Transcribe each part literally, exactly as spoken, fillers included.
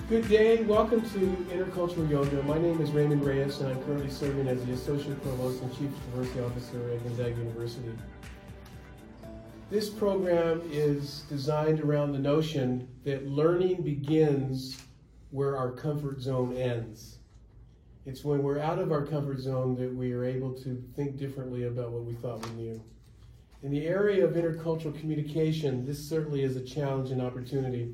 Good day, welcome to Intercultural Yoga. My name is Raymond Reyes, and I'm currently serving as the Associate Provost and Chief Diversity Officer at Gonzaga University. This program is designed around the notion that learning begins where our comfort zone ends. It's when we're out of our comfort zone that we are able to think differently about what we thought we knew. In the area of intercultural communication, this certainly is a challenge and opportunity.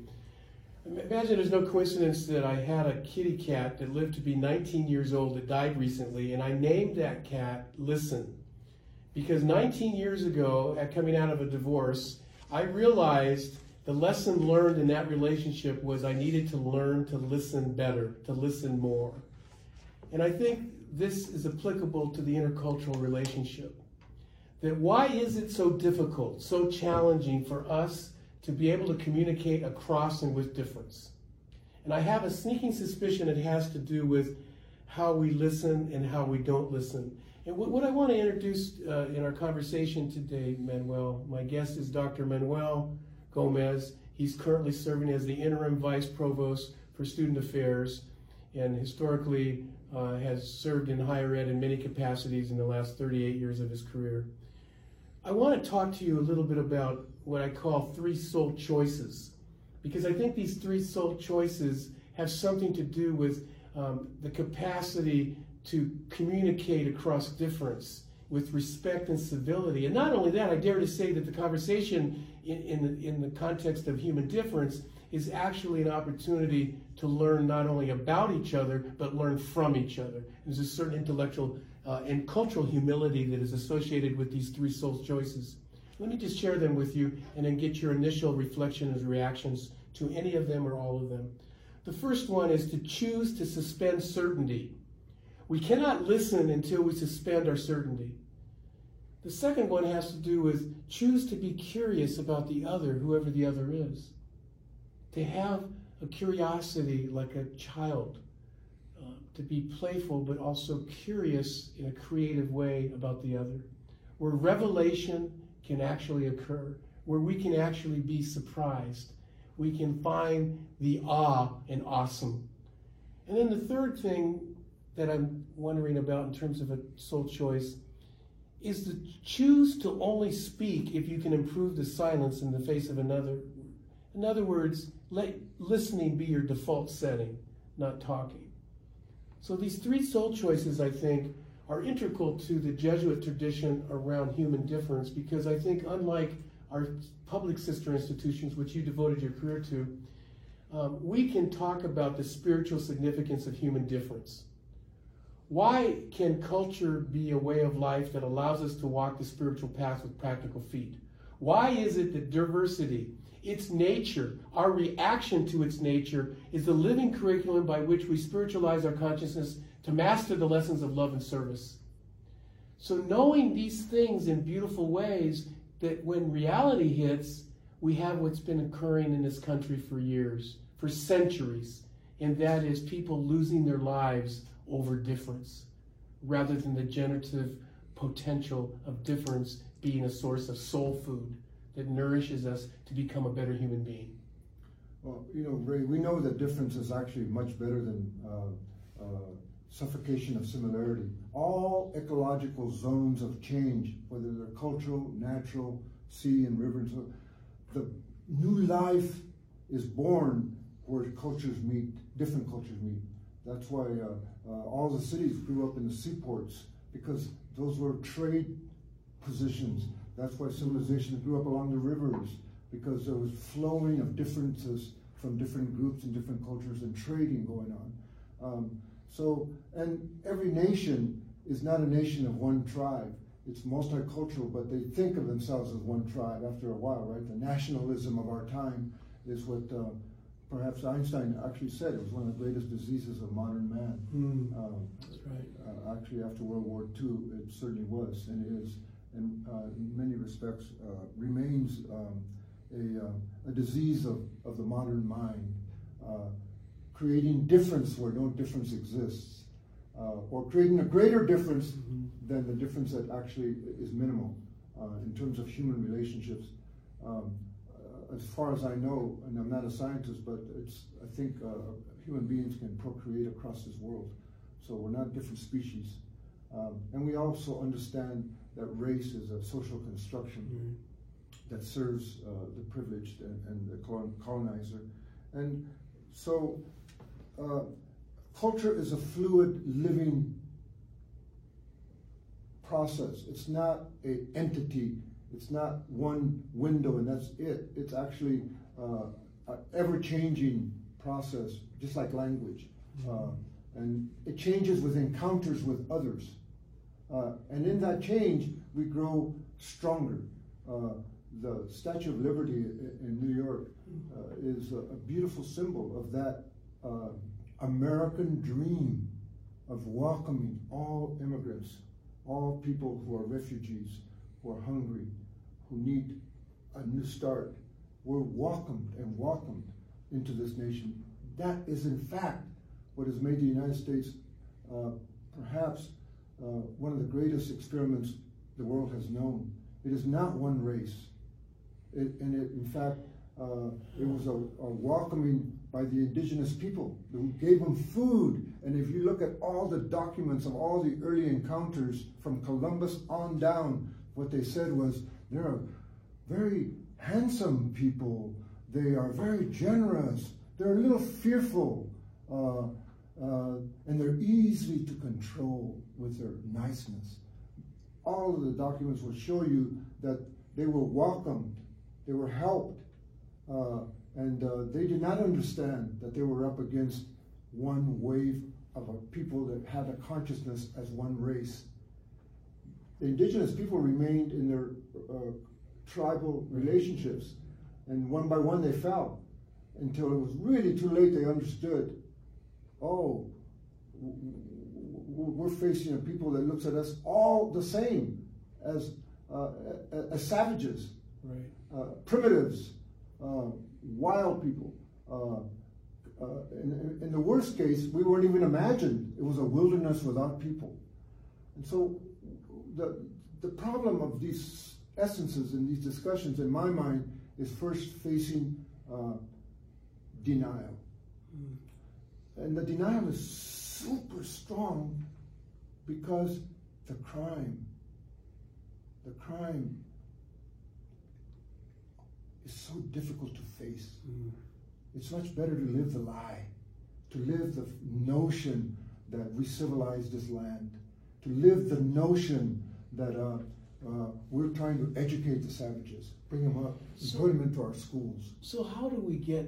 Imagine there's no coincidence that I had a kitty cat that lived to be nineteen years old that died recently, and I named that cat Listen. Because nineteen years ago, at coming out of a divorce, I realized the lesson learned in that relationship was I needed to learn to listen better, to listen more. And I think this is applicable to the intercultural relationship. That why is it so difficult, so challenging for us to be able to communicate across and with difference? And I have a sneaking suspicion it has to do with how we listen and how we don't listen. And what, what I want to introduce uh, in our conversation today, Manuel, my guest is Doctor Manuel Gomez. He's currently serving as the Interim Vice Provost for Student Affairs, and historically uh, has served in higher ed in many capacities in the last thirty-eight years of his career. I want to talk to you a little bit about what I call three soul choices, because I think these three soul choices have something to do with um, the capacity to communicate across difference with respect and civility. And not only that, I dare to say that the conversation in, in, the, in the context of human difference is actually an opportunity to learn not only about each other, but learn from each other. There's a certain intellectual uh, and cultural humility that is associated with these three soul choices. Let me just share them with you and then get your initial reflections and reactions to any of them or all of them. The first one is to choose to suspend certainty. We cannot listen until we suspend our certainty. The second one has to do with choose to be curious about the other, whoever the other is. To have a curiosity like a child, uh, to be playful but also curious in a creative way about the other, where revelation can actually occur, where we can actually be surprised. We can find the awe and awesome. And then the third thing that I'm wondering about in terms of a soul choice is to choose to only speak if you can improve the silence in the face of another. In other words, let listening be your default setting, not talking. So these three soul choices, I think, are integral to the Jesuit tradition around human difference, because I think unlike our public sister institutions, which you devoted your career to, um, we can talk about the spiritual significance of human difference. Why can culture be a way of life that allows us to walk the spiritual path with practical feet? Why is it that diversity, its nature, our reaction to its nature, is the living curriculum by which we spiritualize our consciousness to master the lessons of love and service? So knowing these things in beautiful ways, that when reality hits, we have what's been occurring in this country for years, for centuries, and that is people losing their lives over difference, rather than the generative potential of difference being a source of soul food that nourishes us to become a better human being. Well, you know, Ray, we know that difference is actually much better than uh, uh, suffocation of similarity. All ecological zones of change, whether they're cultural, natural, sea and river, so the new life is born where cultures meet, different cultures meet. That's why uh, uh, all the cities grew up in the seaports, because those were trade positions. That's why civilizations grew up along the rivers, because there was flowing of differences from different groups and different cultures and trading going on. Um, so, and every nation is not a nation of one tribe. It's multicultural, but they think of themselves as one tribe after a while, right? The nationalism of our time is what uh, perhaps Einstein actually said. It was one of the greatest diseases of modern man. Mm, um, that's right. Uh, actually, after World War Two, it certainly was, and it is, and uh, in many respects uh, remains um, a, uh, a disease of, of the modern mind, uh, creating difference where no difference exists, uh, or creating a greater difference mm-hmm. than the difference that actually is minimal uh, in terms of human relationships. Um, uh, as far as I know, and I'm not a scientist, but it's I think uh, human beings can procreate across this world. So we're not different species. Um, and we also understand that race is a social construction mm-hmm. that serves uh, the privileged and, and the colonizer. And so uh, culture is a fluid, living process. It's not an entity. It's not one window and that's it. It's actually uh, an ever-changing process, just like language. Uh, and it changes with encounters with others. Uh, and in that change, we grow stronger. Uh, the Statue of Liberty in, in New York uh, is a, a beautiful symbol of that uh, American dream of welcoming all immigrants, all people who are refugees, who are hungry, who need a new start. We're welcomed and welcomed into this nation. That is, in fact, what has made the United States uh, perhaps uh, one of the greatest experiments the world has known. It is not one race. It, and it, in fact, uh, it was a, a welcoming by the indigenous people who gave them food. And if you look at all the documents of all the early encounters from Columbus on down, what they said was, they're very handsome people. They are very generous. They're a little fearful. Uh, uh, and they're easy to control with their niceness. All of the documents will show you that they were welcomed, they were helped, uh, and uh, they did not understand that they were up against one wave of a people that had a consciousness as one race. The indigenous people remained in their uh, tribal relationships, and one by one they fell, until it was really too late they understood, oh, we're facing a people that looks at us all the same as uh, as savages, right. uh, primitives, uh, wild people. Uh, uh, in, in the worst case, we weren't even imagined. It was a wilderness without people. And so the, the problem of these essences and these discussions, in my mind, is first facing uh, denial. Mm. And the denial is super strong because the crime, the crime is so difficult to face. Mm. It's much better to live the lie, to live the notion that we civilized this land, to live the notion that uh, uh, we're trying to educate the savages, bring them up, and so, put them into our schools. So how do we get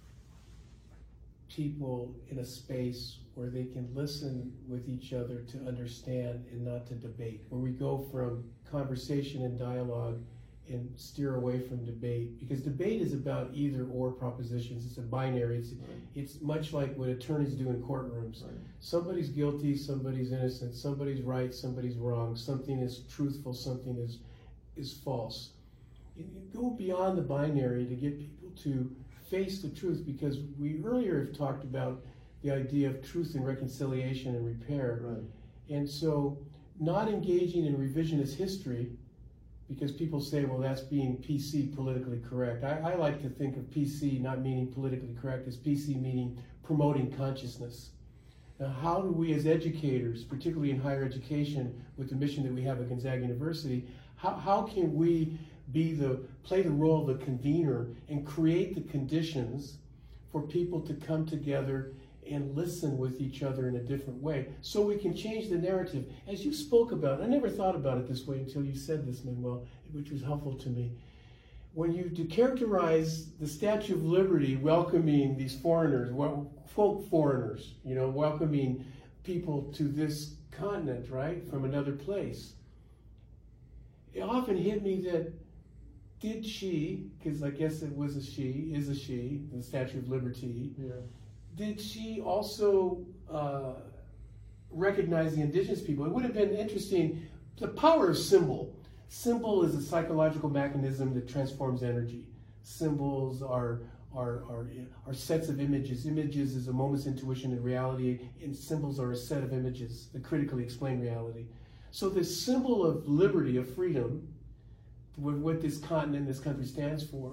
people in a space where they can listen with each other to understand and not to debate, where we go from conversation and dialogue and steer away from debate? Because debate is about either or propositions. It's a binary. It's, right. it's much like what attorneys do in courtrooms. Right. Somebody's guilty, somebody's innocent, somebody's right, somebody's wrong, something is truthful, something is is false. You, you go beyond the binary to get people to face the truth, because we earlier have talked about the idea of truth and reconciliation and repair. Right. And so not engaging in revisionist history, because people say, well, that's being P C, politically correct. I, I like to think of P C not meaning politically correct, as P C meaning promoting consciousness. Now, how do we as educators, particularly in higher education, with the mission that we have at Gonzaga University, how, how can we be the, play the role of the convener and create the conditions for people to come together and listen with each other in a different way, so we can change the narrative? As you spoke about, I never thought about it this way until you said this, Manuel, which was helpful to me. When you to characterize the Statue of Liberty welcoming these foreigners, well, quote foreigners, you know, welcoming people to this continent, right, from another place, it often hit me that, did she, because I guess it was a she, is a she, the Statue of Liberty, yeah. Did she also uh, recognize the indigenous people? It would have been interesting. The power of symbol. Symbol is a psychological mechanism that transforms energy. Symbols are, are, are, are sets of images. Images is a moment's intuition in reality, and symbols are a set of images that critically explain reality. So the symbol of liberty, of freedom, what this continent, this country stands for,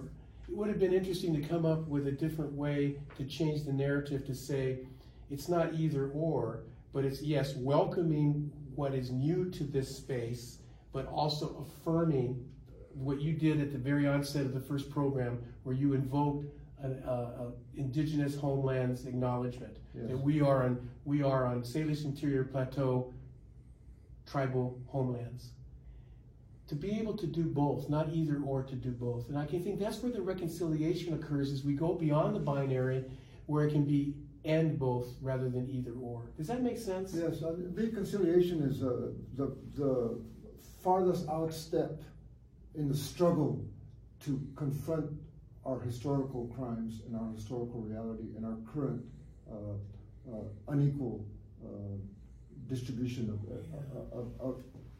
it would have been interesting to come up with a different way to change the narrative to say it's not either or, but it's, yes, welcoming what is new to this space, but also affirming what you did at the very onset of the first program, where you invoked an uh, uh, indigenous homelands acknowledgement. Yes. That we are on we are on Salish Interior Plateau tribal homelands. To be able to do both, not either or, to do both. And I can think that's where the reconciliation occurs, as we go beyond the binary, where it can be and both rather than either or. Does that make sense? Yes, uh, reconciliation is uh, the, the farthest out step in the struggle to confront our historical crimes and our historical reality and our current uh, uh, unequal uh, distribution of, uh, of, of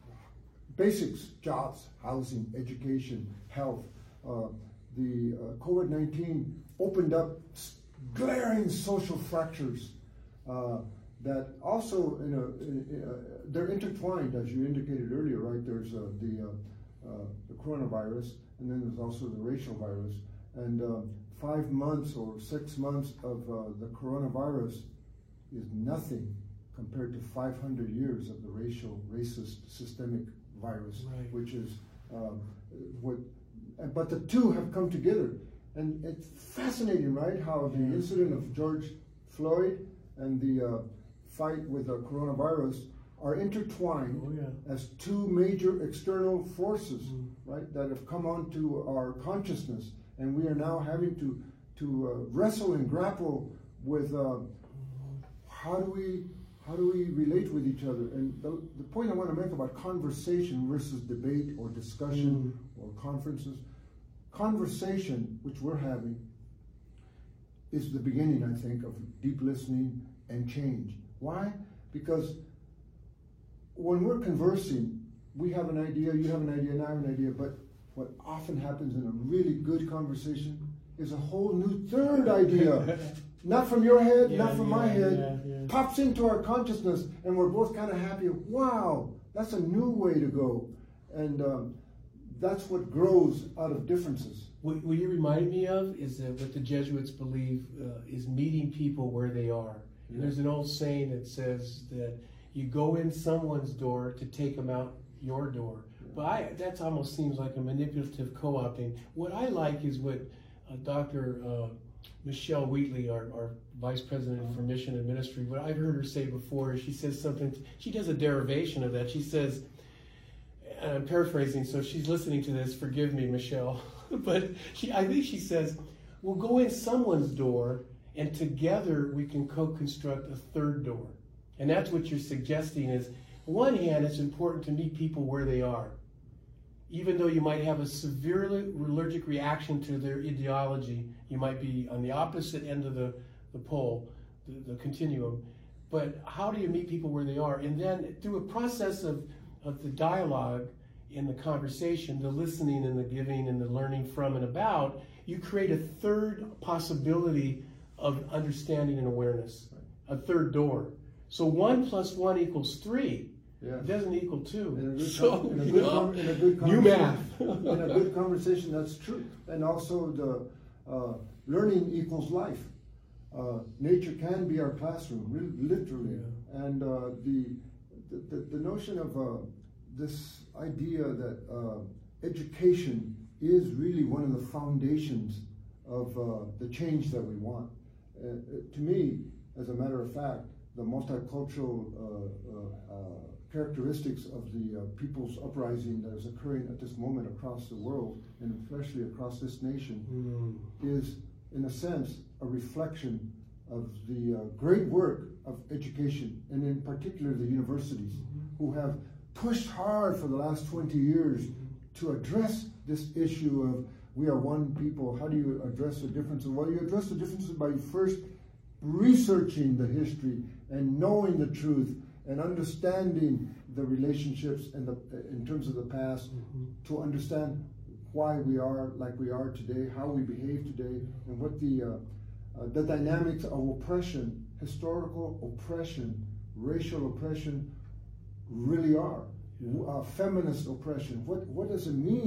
basics, jobs, housing, education, health. Uh, the uh, COVID nineteen opened up glaring social fractures uh, that also, in a, in, in a, they're intertwined, as you indicated earlier, right? There's uh, the, uh, uh, the coronavirus, and then there's also the racial virus. And uh, five months or six months of uh, the coronavirus is nothing compared to five hundred years of the racial, racist, systemic virus, right. which is um, what, but the two have come together. And it's fascinating, right, how the incident of George Floyd and the uh, fight with the coronavirus are intertwined oh, yeah. as two major external forces, mm. right, that have come onto our consciousness. And we are now having to, to uh, wrestle and grapple with uh, how do we how do we relate with each other? And the, the point I want to make about conversation versus debate or discussion mm. or conferences, conversation, which we're having, is the beginning, I think, of deep listening and change. Why? Because when we're conversing, we have an idea, you have an idea, and I have an idea, but what often happens in a really good conversation is a whole new third idea. Not from your head, yeah, not from yeah, my head, yeah, yeah. pops into our consciousness, and we're both kind of happy. Wow, that's a new way to go. And um, that's what grows out of differences. What, what you remind me of is that what the Jesuits believe uh, is meeting people where they are. Yeah. There's an old saying that says that you go in someone's door to take them out your door. Yeah. But I, that almost seems like a manipulative co-opting. What I like is what uh, Doctor Uh, Michelle Wheatley, our, our Vice President for Mission and Ministry, what I've heard her say before, she says something, she does a derivation of that. She says, and I'm paraphrasing, so she's listening to this, forgive me, Michelle, but she, I think she says, we'll go in someone's door and together we can co-construct a third door. And that's what you're suggesting is, on one hand, it's important to meet people where they are. Even though you might have a severely allergic reaction to their ideology, you might be on the opposite end of the, the pole, the, the continuum. But how do you meet people where they are? And then through a process of, of the dialogue in the conversation, the listening and the giving and the learning from and about, you create a third possibility of understanding and awareness, a third door. So one plus one equals three. Yeah. It doesn't equal two. In a good, so, com- in a good, com- in a good new math. In a good conversation, that's true. And also the uh, learning equals life. Uh, nature can be our classroom, really, literally. Yeah. And uh, the, the, the notion of uh, this idea that uh, education is really one of the foundations of uh, the change that we want. Uh, to me, as a matter of fact, the multicultural uh, uh, uh, characteristics of the uh, people's uprising that is occurring at this moment across the world, and especially across this nation, mm. is, in a sense, a reflection of the uh, great work of education, and in particular the universities, mm-hmm. who have pushed hard for the last twenty years mm-hmm. to address this issue of we are one people. How do you address the differences? Well, you address the differences by first researching the history and knowing the truth and understanding the relationships and the, in terms of the past, mm-hmm. to understand why we are like we are today, how we behave today, and what the uh, uh, the dynamics of oppression, historical oppression, racial oppression really are. Uh, feminist oppression. What what does it mean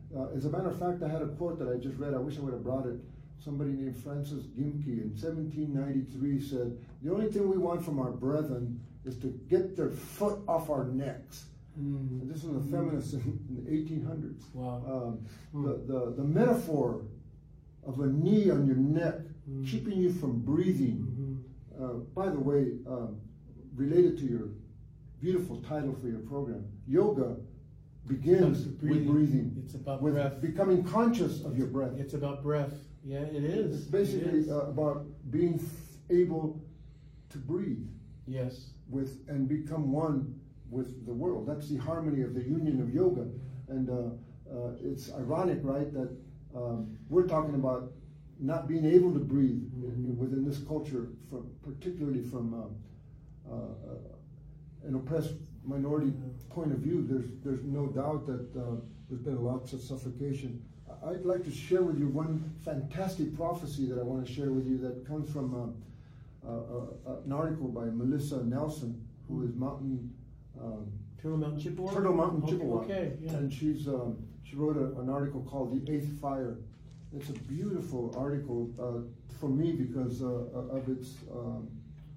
Uh, as a matter of fact, I had a quote that I just read. I wish I would have brought it. Somebody named Francis Gimke in seventeen ninety-three said, "The only thing we want from our brethren is to get their foot off our necks." Mm. And this was a feminist in, in the eighteen hundreds. Wow. Um, mm. the, the, the metaphor of a knee on your neck, mm. keeping you from breathing. Mm-hmm. Uh, by the way, um, related to your beautiful title for your program, yoga begins breathing. with breathing. It's about with breath. Becoming conscious of your breath. It's about breath. Yeah, it is. It's basically it is. Uh, about being able to breathe. Yes. With and become one with the world. That's the harmony of the union of yoga. And uh, uh, it's ironic, right, that um, we're talking about not being able to breathe mm-hmm. within this culture, from particularly from uh, uh, an oppressed minority point of view. There's there's no doubt that uh, there's been lots of suffocation. I'd like to share with you one fantastic prophecy that I want to share with you that comes from uh, uh, uh, an article by Melissa Nelson, who is mountain um, Turtle Mountain Chippewa. Turtle Mountain Chippewa. Okay, okay yeah. And she's um, she wrote a, an article called "The Eighth Fire." It's a beautiful article uh, for me because uh, of its um,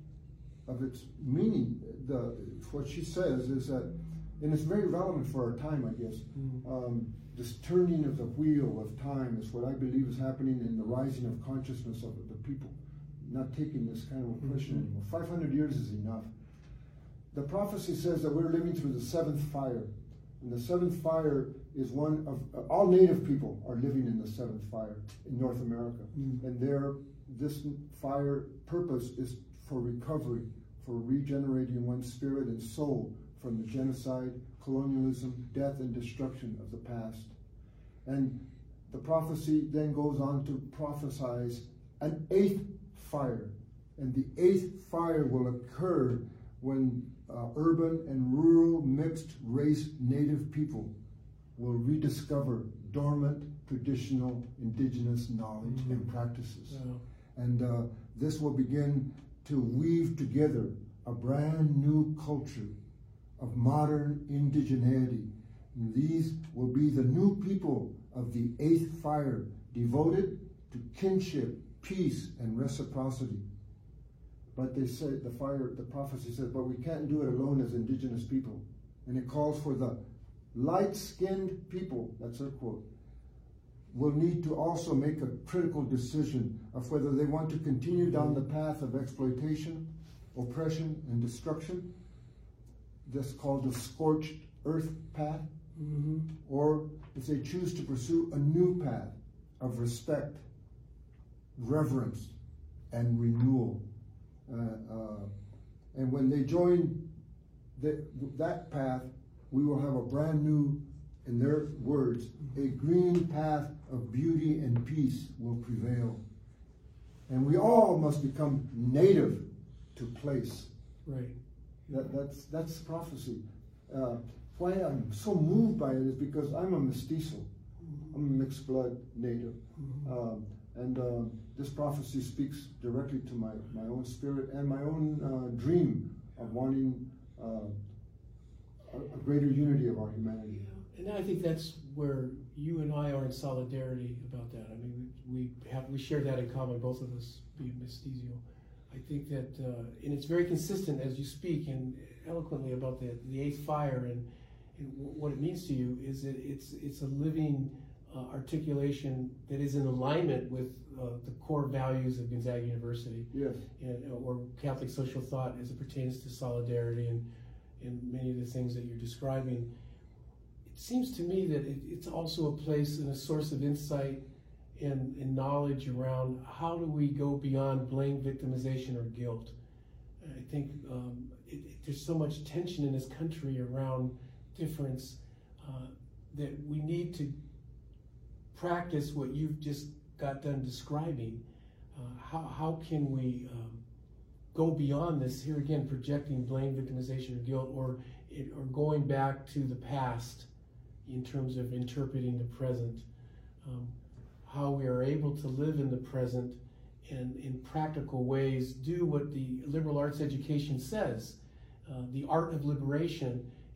of its meaning. The what she says is that, and it's very relevant for our time, I guess. Mm-hmm. um, this turning of the wheel of time is what I believe is happening in the rising of consciousness of the people, not taking this kind of oppression mm-hmm. anymore. five hundred years is enough. The prophecy says that we're living through the seventh fire. And the seventh fire is one of, uh, all native people are living in the seventh fire in North America. Mm. And their, this fire purpose is for recovery, for regenerating one's spirit and soul from the genocide, colonialism, death, and destruction of the past. And the prophecy then goes on to prophesize an eighth fire. And the eighth fire will occur when uh, urban and rural mixed race native people will rediscover dormant traditional indigenous knowledge mm-hmm. and practices. Yeah. And uh, this will begin to weave together a brand new culture of modern indigeneity. And these will be the new people of the eighth fire, devoted to kinship, peace, and reciprocity. But they say, the fire, the prophecy says, but we can't do it alone as indigenous people. And it calls for the light-skinned people, that's their quote, will need to also make a critical decision of whether they want to continue down the path of exploitation, oppression, and destruction. This called the scorched earth path. Mm-hmm. Or if they choose to pursue a new path of respect, reverence, and renewal. Uh, uh, and when they join the, that path, we will have a brand new, in their words, a green path of beauty and peace will prevail. And we all must become native to place. Right. That, that's, that's prophecy. Uh, why I'm so moved by it is because I'm a mestizo. Mm-hmm. I'm a mixed blood native. Mm-hmm. um, and um, this prophecy speaks directly to my, my own spirit and my own uh, dream of wanting uh, a, a greater unity of our humanity. Yeah. And I think that's where you and I are in solidarity about that. I mean, we, we have we share that in common, both of us being mestizo. I think that, uh, and it's very consistent as you speak and eloquently about the, the eighth fire and, and what it means to you is that it's it's a living uh, articulation that is in alignment with uh, the core values of Gonzaga University. Yes. And, or Catholic social thought as it pertains to solidarity and, and many of the things that you're describing. It seems to me that it, it's also a place and a source of insight and, and knowledge around how do we go beyond blame, victimization, or guilt. I think um, it, it, there's so much tension in this country around difference uh, that we need to practice what you've just got done describing. Uh, how, how can we um, go beyond this, here again, projecting blame, victimization, or guilt, or, it, or going back to the past in terms of interpreting the present. Um, how we are able to live in the present and in practical ways do what the liberal arts education says. Uh, the art of liberation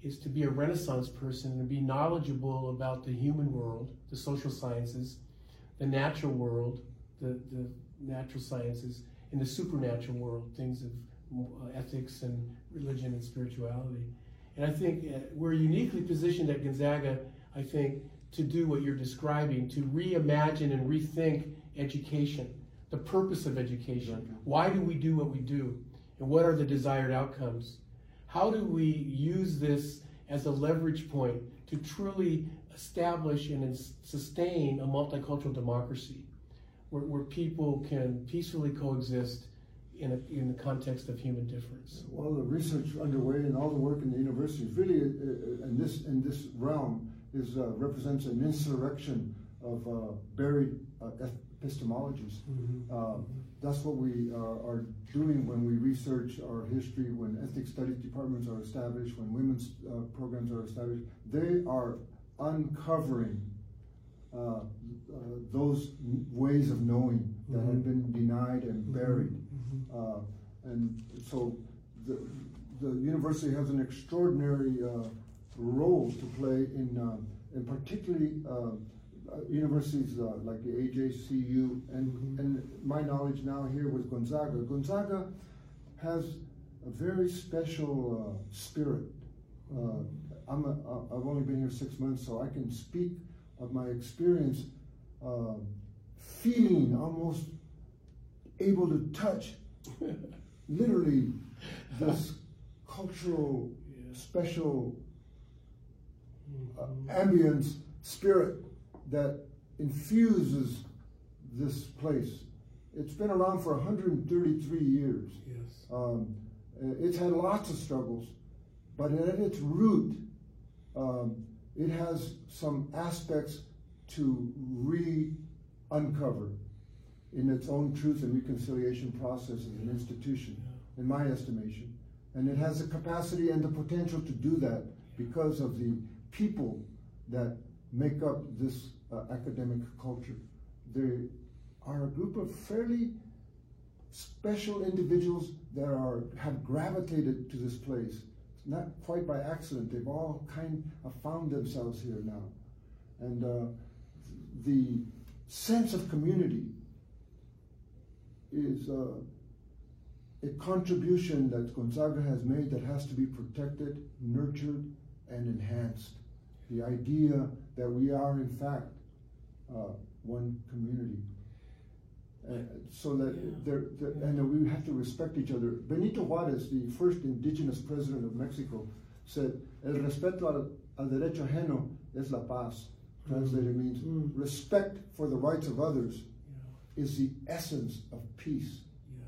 is to be a Renaissance person and be knowledgeable about the human world, the social sciences, the natural world, the, the natural sciences, and the supernatural world, things of uh, ethics and religion and spirituality. And I think uh, we're uniquely positioned at Gonzaga, I think, to do what you're describing, to reimagine and rethink education, the purpose of education. Why do we do what we do? And what are the desired outcomes? How do we use this as a leverage point to truly establish and sustain a multicultural democracy where, where people can peacefully coexist in, a, in the context of human difference? Well, the research underway and all the work in the university is really, uh, in this in this realm, is uh, represents an insurrection of uh, buried uh, epistemologies. Mm-hmm. uh, That's what we uh, are doing when we research our history, when ethnic studies departments are established, when women's uh, programs are established. They are uncovering uh, uh, those ways of knowing that mm-hmm. have been denied and buried. Mm-hmm. uh, and so the, the university has an extraordinary uh, role to play in, um, in particularly uh, Uh, universities uh, like the A J C U and, mm-hmm. and my knowledge now here with Gonzaga. Gonzaga has a very special uh, spirit. Uh, I'm a, I've only been here six months, so I can speak of my experience uh, feeling almost able to touch literally this cultural, yeah. special uh, ambience spirit that infuses this place. It's been around for one hundred thirty-three years. Yes. Um, it's had lots of struggles, but at its root, um, it has some aspects to re-uncover in its own truth and reconciliation process as an institution, yeah. in my estimation. And it has the capacity and the potential to do that because of the people that make up this uh, academic culture. They are a group of fairly special individuals that are have gravitated to this place, not quite by accident. They've all kind of found themselves here now. And uh, the sense of community is uh, a contribution that Gonzaga has made that has to be protected, nurtured, and enhanced. The idea that we are, in fact, uh, one community. Uh, so that, yeah. they're, they're, and that we have to respect each other. Benito Juárez, the first indigenous president of Mexico, said, El respeto al, al derecho ajeno es la paz. Translated mm. means, mm. respect for the rights of others yeah. is the essence of peace. Yeah.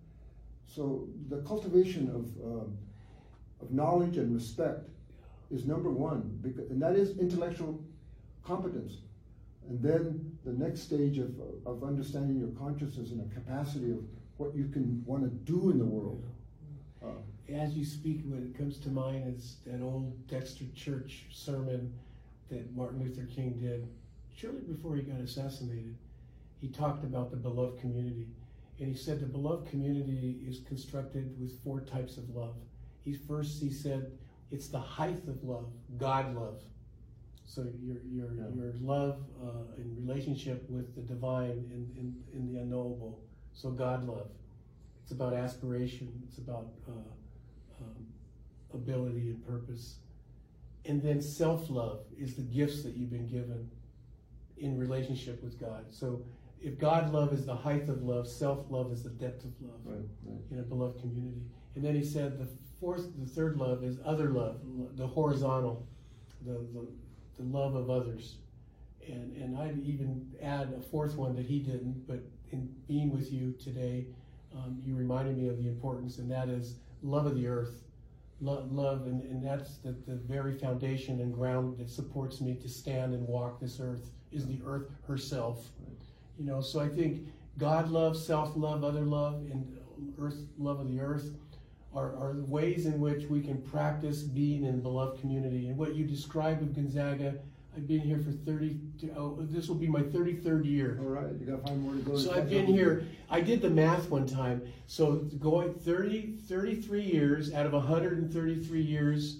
So the cultivation of, um, of knowledge and respect is number one, because, and that is intellectual competence. And then the next stage of, of understanding your consciousness and a capacity of what you can want to do in the world. Uh, As you speak, what it comes to mind is that old Dexter Church sermon that Martin Luther King did shortly before he got assassinated. He talked about the beloved community. And he said the beloved community is constructed with four types of love. He first, he said, it's the height of love, God love. So your your yeah. your love uh, in relationship with the divine and in, in, in the unknowable. So God love. It's about aspiration. It's about uh, um, ability and purpose. And then self-love is the gifts that you've been given in relationship with God. So if God love is the height of love, self-love is the depth of love right, right. in a beloved community. And then he said the fourth, the third love is other love, the horizontal, the, the, the love of others. And, and I'd even add a fourth one that he didn't, but in being with you today, um, you reminded me of the importance, and that is love of the earth. Lo love, and, and that's the, the very foundation and ground that supports me to stand and walk this earth, is the earth herself. Right. You know, so I think God love, self-love, other love, and earth love of the earth Are, are the ways in which we can practice being in a beloved community. And what you described of Gonzaga, I've been here for thirty, oh, this will be my thirty-third year. All right, you got five more to go. So I've been here, I did the math one time. So going thirty, thirty-three years out of one hundred thirty-three years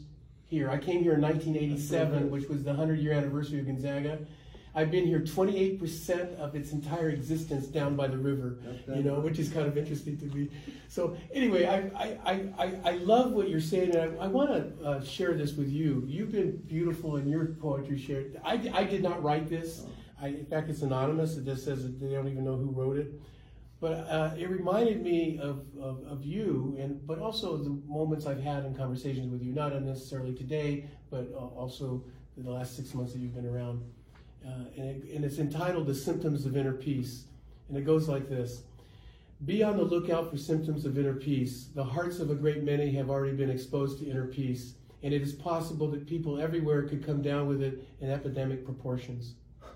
here. I came here in nineteen eighty-seven, which was the hundred-year anniversary of Gonzaga. I've been here twenty-eight percent of its entire existence down by the river, you know, which is kind of interesting to me. So anyway, I I, I, I love what you're saying, and I, I want to uh, share this with you. You've been beautiful in your poetry shared. I, I did not write this. I, in fact, it's anonymous. It just says that they don't even know who wrote it. But uh, it reminded me of, of, of you, and but also the moments I've had in conversations with you, not necessarily today, but also the last six months that you've been around. Uh, and, it, and it's entitled The Symptoms of Inner Peace. And it goes like this. Be on the lookout for symptoms of inner peace. The hearts of a great many have already been exposed to inner peace, and it is possible that people everywhere could come down with it in epidemic proportions.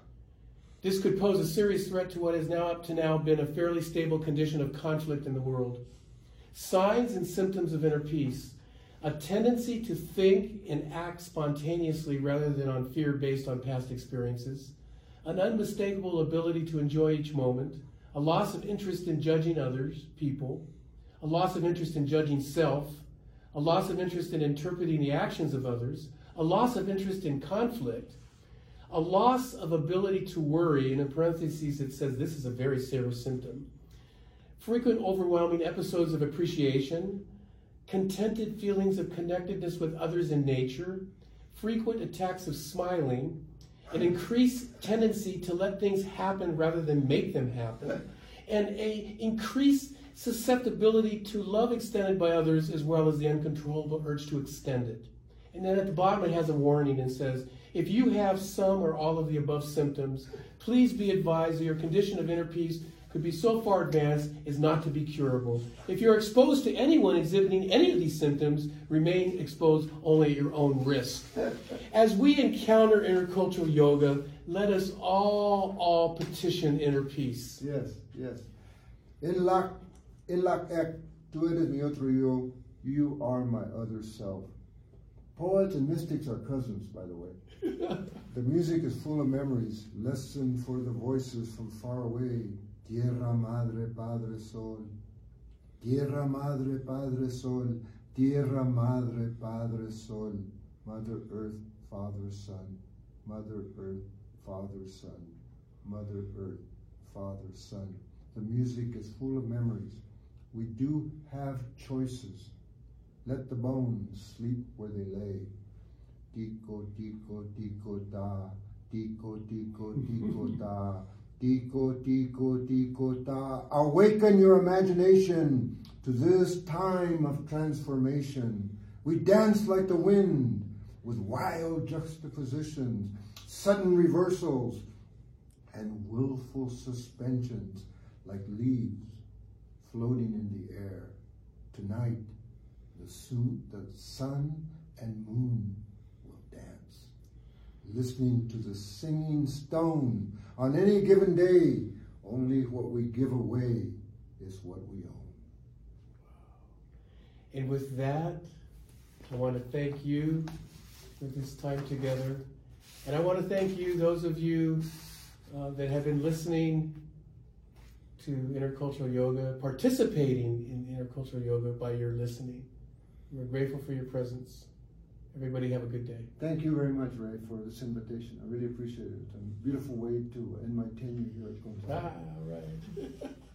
This could pose a serious threat to what has now up to now been a fairly stable condition of conflict in the world. Signs and symptoms of inner peace. A tendency to think and act spontaneously rather than on fear based on past experiences. An unmistakable ability to enjoy each moment. A loss of interest in judging others, people. A loss of interest in judging self. A loss of interest in interpreting the actions of others. A loss of interest in conflict. A loss of ability to worry, and in parentheses it says this is a very serious symptom. Frequent overwhelming episodes of appreciation. Contented feelings of connectedness with others in nature, frequent attacks of smiling, an increased tendency to let things happen rather than make them happen, and a increased susceptibility to love extended by others as well as the uncontrollable urge to extend it. And then at the bottom it has a warning and says, if you have some or all of the above symptoms, please be advised that your condition of inner peace could be so far advanced as not to be curable. If you're exposed to anyone exhibiting any of these symptoms, remain exposed only at your own risk. As we encounter intercultural yoga, let us all, all petition inner peace. Yes, yes. Ilak, ilak ek, tú eres mi otro yo, you are my other self. Poets and mystics are cousins, by the way. The music is full of memories. Listen for the voices from far away. Tierra Madre, Padre Sol. Tierra Madre, Padre Sol. Tierra Madre, Padre Sol. Mother Earth, Father Son. Mother Earth, Father Son. Mother Earth, Father Son. The music is full of memories. We do have choices. Let the bones sleep where they lay. Tico, tico, tico, da. Tico, tico, tico, da. Tico, tico, tico, da. Awaken your imagination to this time of transformation. We dance like the wind with wild juxtapositions, sudden reversals, and willful suspensions like leaves floating in the air. Tonight, the sun and moon will dance, listening to the singing stone. On any given day, only what we give away is what we own. And with that, I want to thank you for this time together. And I want to thank you, those of you uh, that have been listening to Intercultural Yoga, participating in Intercultural Yoga by your listening. We're grateful for your presence. Everybody have a good day. Thank you very much, Ray, for this invitation. I really appreciate it. It's a beautiful way to end my tenure here at Gonzaga. Ah, right.